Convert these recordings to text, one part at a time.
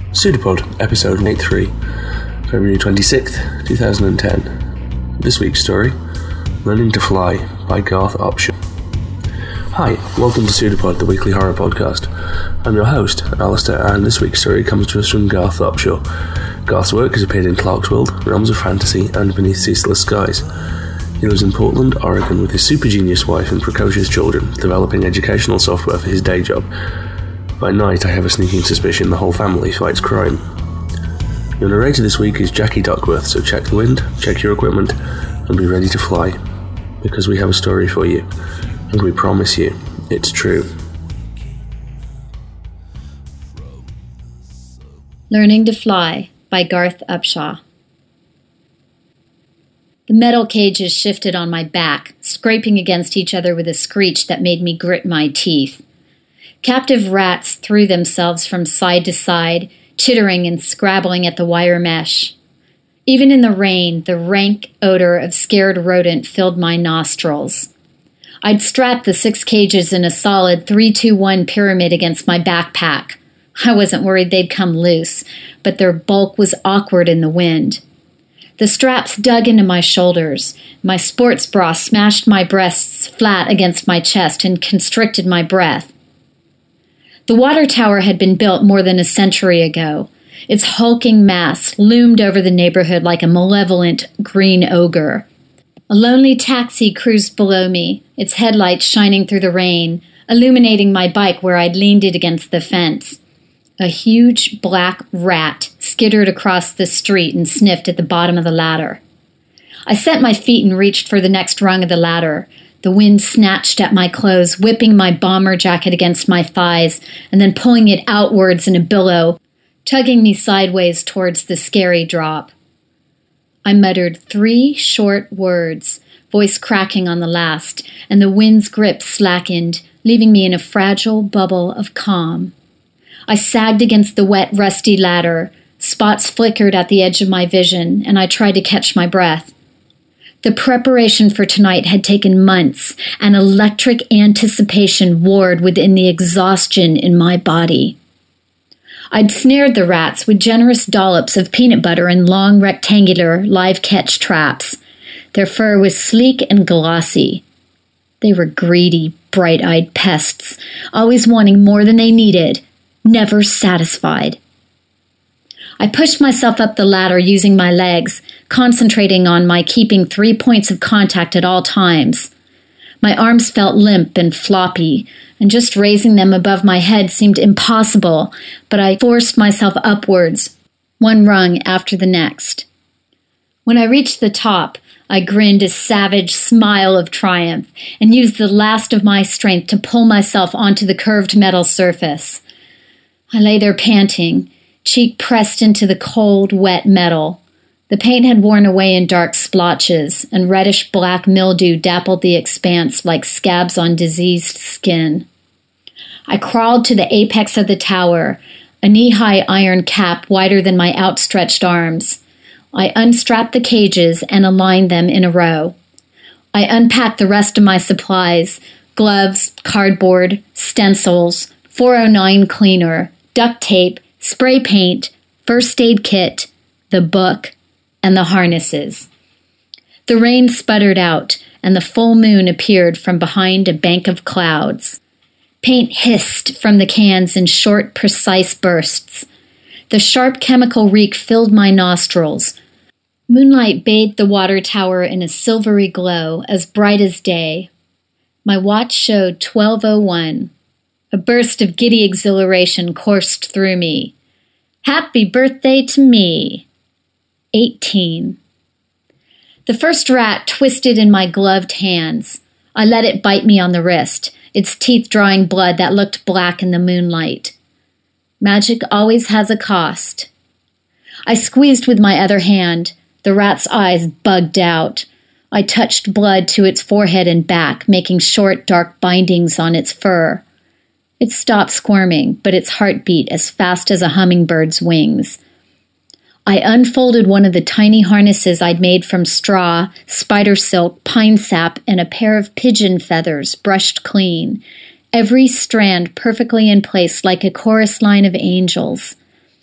Pseudopod, episode 83, February 26th, 2010. This week's story, Learning to Fly by Garth Upshaw. Hi, welcome to Pseudopod, the weekly horror podcast. I'm your host, Alistair, and this week's story comes to us from Garth Upshaw. Garth's work has appeared in Clarkesworld, Realms of Fantasy, and Beneath Ceaseless Skies. He lives in Portland, Oregon with his super genius wife and precocious children, developing educational software for his day job. By night, I have a sneaking suspicion the whole family fights crime. Your narrator this week is Jackie Duckworth, so check the wind, check your equipment, and be ready to fly. Because we have a story for you, and we promise you, it's true. Learning to Fly by Garth Upshaw. The metal cages shifted on my back, scraping against each other with a screech that made me grit my teeth. Captive rats threw themselves from side to side, chittering and scrabbling at the wire mesh. Even in the rain, the rank odor of scared rodent filled my nostrils. I'd strapped the 6 cages in a solid 3-2-1 pyramid against my backpack. I wasn't worried they'd come loose, but their bulk was awkward in the wind. The straps dug into my shoulders. My sports bra smashed my breasts flat against my chest and constricted my breath. The water tower had been built more than a century ago. Its hulking mass loomed over the neighborhood like a malevolent green ogre. A lonely taxi cruised below me, its headlights shining through the rain, illuminating my bike where I'd leaned it against the fence. A huge black rat skittered across the street and sniffed at the bottom of the ladder. I set my feet and reached for the next rung of the ladder. The wind snatched at my clothes, whipping my bomber jacket against my thighs, and then pulling it outwards in a billow, tugging me sideways towards the scary drop. I muttered 3 short words, voice cracking on the last, and the wind's grip slackened, leaving me in a fragile bubble of calm. I sagged against the wet, rusty ladder. Spots flickered at the edge of my vision, and I tried to catch my breath. The preparation for tonight had taken months, and electric anticipation warred within the exhaustion in my body. I'd snared the rats with generous dollops of peanut butter and long rectangular live catch traps. Their fur was sleek and glossy. They were greedy, bright-eyed pests, always wanting more than they needed, never satisfied. I pushed myself up the ladder using my legs, concentrating on my keeping 3 points of contact at all times. My arms felt limp and floppy, and just raising them above my head seemed impossible, but I forced myself upwards, one rung after the next. When I reached the top, I grinned a savage smile of triumph and used the last of my strength to pull myself onto the curved metal surface. I lay there panting, cheek pressed into the cold, wet metal. The paint had worn away in dark splotches, and reddish-black mildew dappled the expanse like scabs on diseased skin. I crawled to the apex of the tower, a knee-high iron cap wider than my outstretched arms. I unstrapped the cages and aligned them in a row. I unpacked the rest of my supplies, gloves, cardboard, stencils, 409 cleaner, duct tape, spray paint, first aid kit, the book, and the harnesses. The rain sputtered out, and the full moon appeared from behind a bank of clouds. Paint hissed from the cans in short, precise bursts. The sharp chemical reek filled my nostrils. Moonlight bathed the water tower in a silvery glow, as bright as day. My watch showed 12:01. A burst of giddy exhilaration coursed through me. Happy birthday to me! 18. The first rat twisted in my gloved hands. I let it bite me on the wrist, its teeth drawing blood that looked black in the moonlight. Magic always has a cost. I squeezed with my other hand. The rat's eyes bugged out. I touched blood to its forehead and back, making short, dark bindings on its fur. It stopped squirming, but its heart beat as fast as a hummingbird's wings. I unfolded one of the tiny harnesses I'd made from straw, spider silk, pine sap, and a pair of pigeon feathers brushed clean, every strand perfectly in place like a chorus line of angels.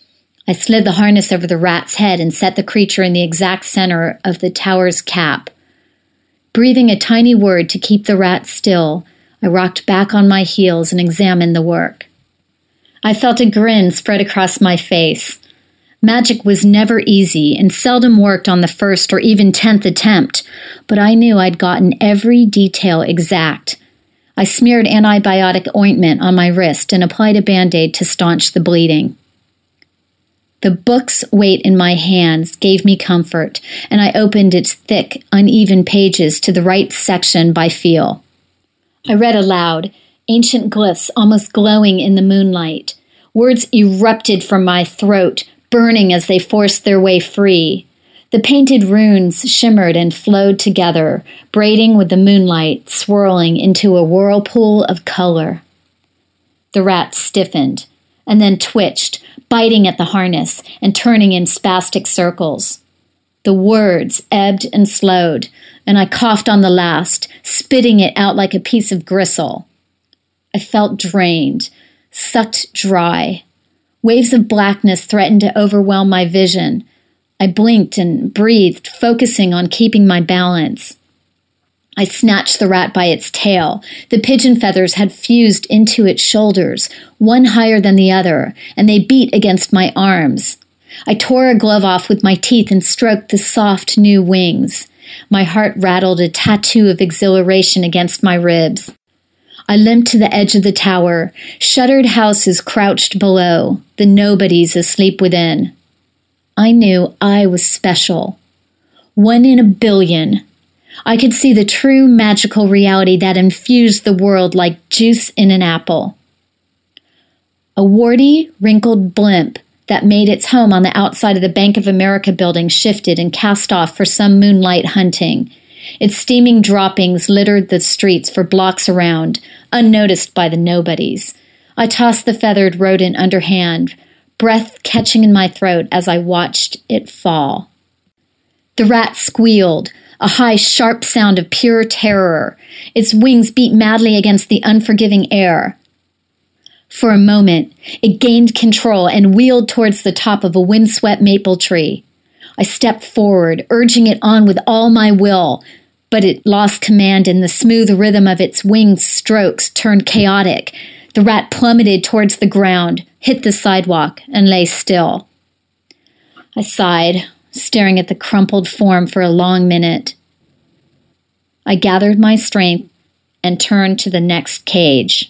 I slid the harness over the rat's head and set the creature in the exact center of the tower's cap. Breathing a tiny word to keep the rat still, I rocked back on my heels and examined the work. I felt a grin spread across my face. Magic was never easy and seldom worked on the first or even 10th attempt, but I knew I'd gotten every detail exact. I smeared antibiotic ointment on my wrist and applied a Band-Aid to staunch the bleeding. The book's weight in my hands gave me comfort, and I opened its thick, uneven pages to the right section by feel. I read aloud, ancient glyphs almost glowing in the moonlight. Words erupted from my throat, burning as they forced their way free. The painted runes shimmered and flowed together, braiding with the moonlight, swirling into a whirlpool of color. The rat stiffened, and then twitched, biting at the harness and turning in spastic circles. The words ebbed and slowed, and I coughed on the last, spitting it out like a piece of gristle. I felt drained, sucked dry. Waves of blackness threatened to overwhelm my vision. I blinked and breathed, focusing on keeping my balance. I snatched the rat by its tail. The pigeon feathers had fused into its shoulders, one higher than the other, and they beat against my arms. I tore a glove off with my teeth and stroked the soft new wings. My heart rattled a tattoo of exhilaration against my ribs. I limped to the edge of the tower. Shuttered houses crouched below, the nobodies asleep within. I knew I was special. 1 in a billion. I could see the true magical reality that infused the world like juice in an apple. A warty, wrinkled blimp that made its home on the outside of the Bank of America building shifted and cast off for some moonlight hunting. Its steaming droppings littered the streets for blocks around, unnoticed by the nobodies. I tossed the feathered rodent underhand, breath catching in my throat as I watched it fall. The rat squealed, a high, sharp sound of pure terror. Its wings beat madly against the unforgiving air. For a moment, it gained control and wheeled towards the top of a windswept maple tree. I stepped forward, urging it on with all my will, but it lost command and the smooth rhythm of its winged strokes turned chaotic. The rat plummeted towards the ground, hit the sidewalk, and lay still. I sighed, staring at the crumpled form for a long minute. I gathered my strength and turned to the next cage.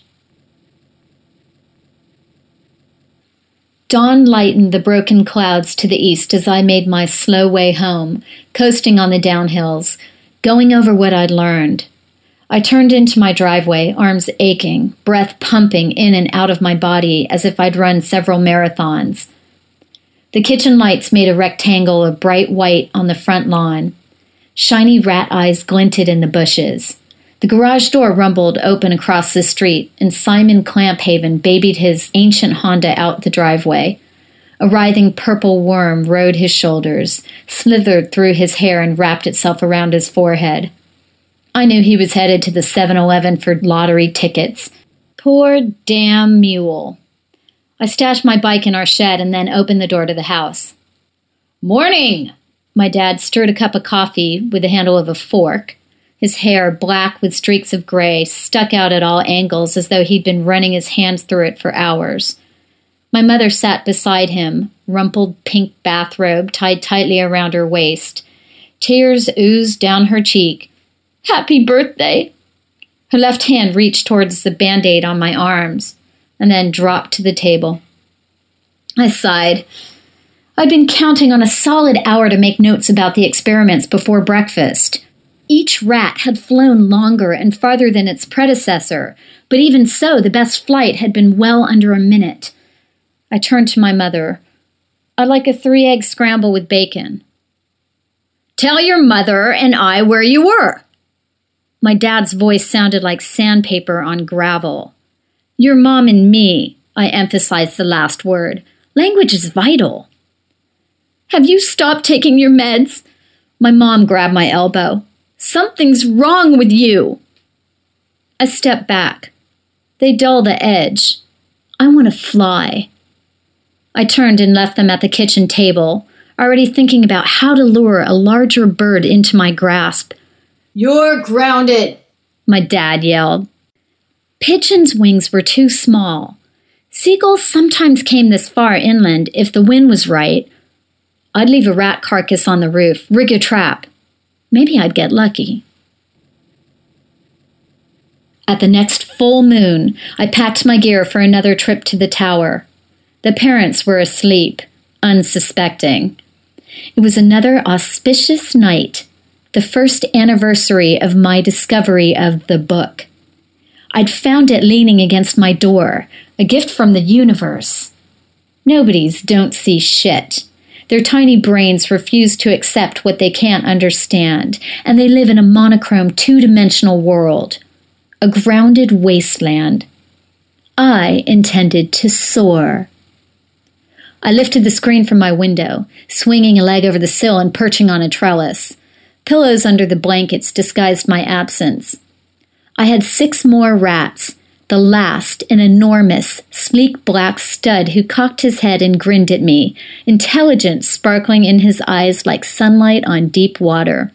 Dawn lightened the broken clouds to the east as I made my slow way home, coasting on the downhills, going over what I'd learned. I turned into my driveway, arms aching, breath pumping in and out of my body as if I'd run several marathons. The kitchen lights made a rectangle of bright white on the front lawn. Shiny rat eyes glinted in the bushes. The garage door rumbled open across the street, and Simon Clamphaven babied his ancient Honda out the driveway. A writhing purple worm rode his shoulders, slithered through his hair, and wrapped itself around his forehead. I knew he was headed to the 7-Eleven for lottery tickets. Poor damn mule. I stashed my bike in our shed and then opened the door to the house. "Morning!" My dad stirred a cup of coffee with the handle of a fork. His hair, black with streaks of gray, stuck out at all angles as though he'd been running his hands through it for hours. My mother sat beside him, rumpled pink bathrobe tied tightly around her waist. Tears oozed down her cheek. "Happy birthday!" Her left hand reached towards the Band-Aid on my arms, and then dropped to the table. I sighed. I'd been counting on a solid hour to make notes about the experiments before breakfast. Each rat had flown longer and farther than its predecessor, but even so, the best flight had been well under a minute. I turned to my mother. "I'd like a 3-egg scramble with bacon." "Tell your mother and I where you were." My dad's voice sounded like sandpaper on gravel. "Your mom and me," I emphasized the last word. Language is vital. "Have you stopped taking your meds?" My mom grabbed my elbow. "Something's wrong with you." I stepped back. They dull the edge. I want to fly. I turned and left them at the kitchen table, already thinking about how to lure a larger bird into my grasp. "You're grounded," my dad yelled. Pigeons' wings were too small. Seagulls sometimes came this far inland if the wind was right. I'd leave a rat carcass on the roof, rig a trap. Maybe I'd get lucky. At the next full moon, I packed my gear for another trip to the tower. The parents were asleep, unsuspecting. It was another auspicious night, the first anniversary of my discovery of the book. I'd found it leaning against my door, a gift from the universe. Nobodies don't see shit. Their tiny brains refuse to accept what they can't understand, and they live in a monochrome two-dimensional world. A grounded wasteland. I intended to soar. I lifted the screen from my window, swinging a leg over the sill and perching on a trellis. Pillows under the blankets disguised my absence. I had 6 more rats, the last an enormous, sleek black stud who cocked his head and grinned at me, intelligence sparkling in his eyes like sunlight on deep water.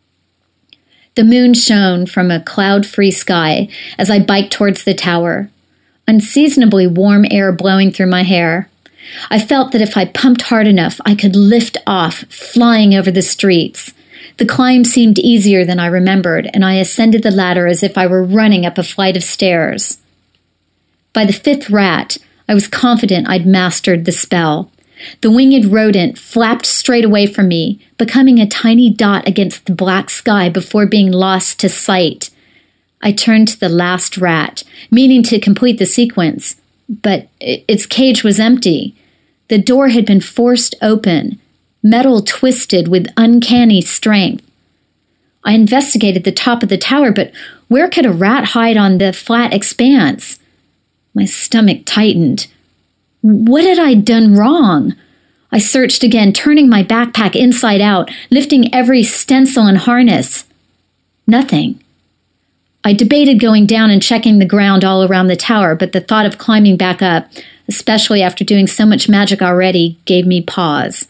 The moon shone from a cloud-free sky as I biked towards the tower, unseasonably warm air blowing through my hair. I felt that if I pumped hard enough, I could lift off, flying over the streets. The climb seemed easier than I remembered, and I ascended the ladder as if I were running up a flight of stairs. By the 5th rat, I was confident I'd mastered the spell. The winged rodent flapped straight away from me, becoming a tiny dot against the black sky before being lost to sight. I turned to the last rat, meaning to complete the sequence, but its cage was empty. The door had been forced open, metal twisted with uncanny strength. I investigated the top of the tower, but where could a rat hide on the flat expanse? My stomach tightened. What had I done wrong? I searched again, turning my backpack inside out, lifting every stencil and harness. Nothing. I debated going down and checking the ground all around the tower, but the thought of climbing back up, especially after doing so much magic already, gave me pause.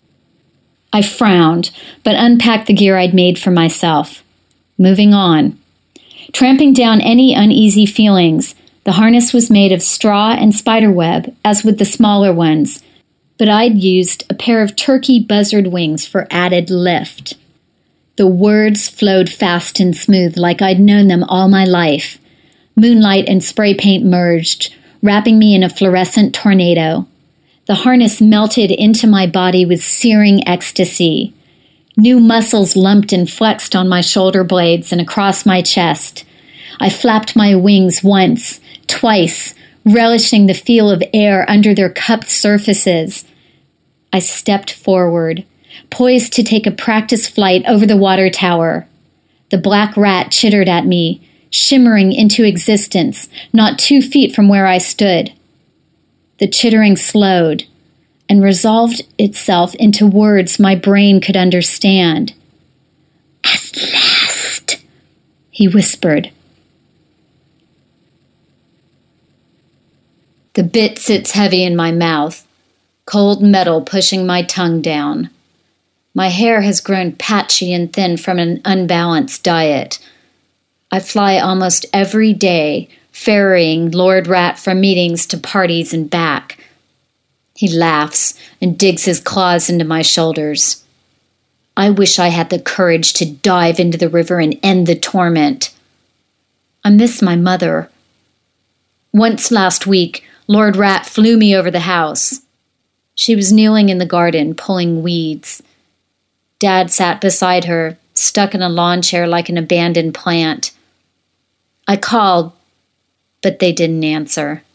I frowned, but unpacked the gear I'd made for myself. Moving on. Tramping down any uneasy feelings, the harness was made of straw and spiderweb, as with the smaller ones, but I'd used a pair of turkey buzzard wings for added lift. The words flowed fast and smooth like I'd known them all my life. Moonlight and spray paint merged, wrapping me in a fluorescent tornado. The harness melted into my body with searing ecstasy. New muscles lumped and flexed on my shoulder blades and across my chest. I flapped my wings once, twice, relishing the feel of air under their cupped surfaces. I stepped forward, poised to take a practice flight over the water tower. The black rat chittered at me, shimmering into existence, not 2 feet from where I stood. The chittering slowed and resolved itself into words my brain could understand. "At last," he whispered. The bit sits heavy in my mouth, cold metal pushing my tongue down. My hair has grown patchy and thin from an unbalanced diet. I fly almost every day, ferrying Lord Rat from meetings to parties and back. He laughs and digs his claws into my shoulders. I wish I had the courage to dive into the river and end the torment. I miss my mother. Once last week, Lord Rat flew me over the house. She was kneeling in the garden, pulling weeds. Dad sat beside her, stuck in a lawn chair like an abandoned plant. I called, but they didn't answer.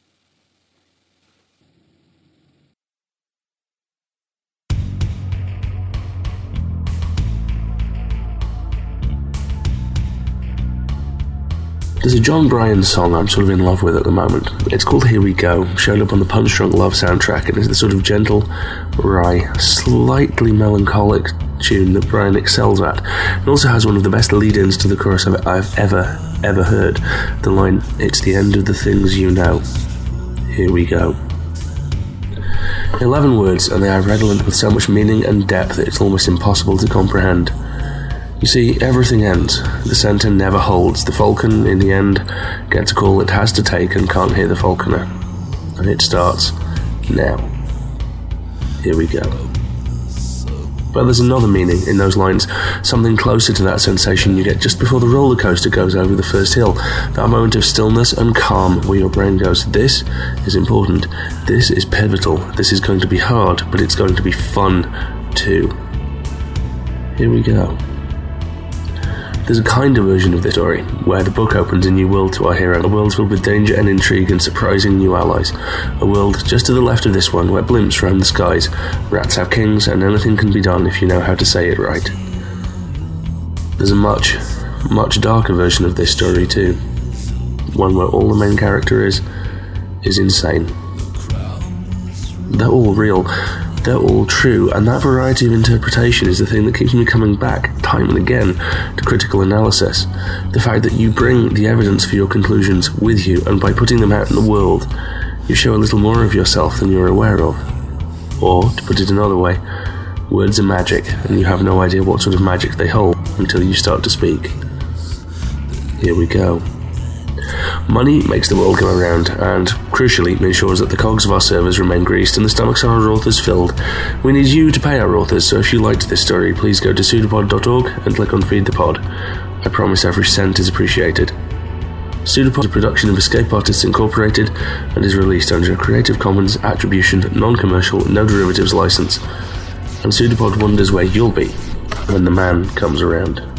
There's a John Bryan song I'm sort of in love with at the moment. It's called Here We Go, showed up on the Punch Drunk Love soundtrack, and it's the sort of gentle, wry, slightly melancholic tune that Bryan excels at. It also has one of the best lead-ins to the chorus I've ever heard. The line, "It's the end of the things you know. Here we go." 11 words, and they are redolent with so much meaning and depth that it's almost impossible to comprehend. You see, everything ends. The centre never holds. The falcon, in the end, gets a call it has to take and can't hear the falconer. And it starts now. Here we go. But there's another meaning in those lines, something closer to that sensation you get just before the roller coaster goes over the first hill, that moment of stillness and calm where your brain goes, this is important, this is pivotal, this is going to be hard, but it's going to be fun too. Here we go. There's a kinder version of this story, where the book opens a new world to our hero, a world filled with danger and intrigue and surprising new allies. A world just to the left of this one, where blimps roam the skies, rats have kings, and anything can be done if you know how to say it right. There's a much, much darker version of this story too. One where all the main character is insane. They're all real. They're all true, and that variety of interpretation is the thing that keeps me coming back time and again to critical analysis. The fact that you bring the evidence for your conclusions with you, and by putting them out in the world, you show a little more of yourself than you're aware of. Or, to put it another way, words are magic, and you have no idea what sort of magic they hold until you start to speak. Here we go. Money makes the world go around, and, crucially, ensures that the cogs of our servers remain greased and the stomachs of our authors filled. We need you to pay our authors, so if you liked this story, please go to pseudopod.org and click on Feed the Pod. I promise every cent is appreciated. Pseudopod is a production of Escape Artists Incorporated and is released under a Creative Commons Attribution, Non-Commercial, No Derivatives license. And Pseudopod wonders where you'll be when the man comes around.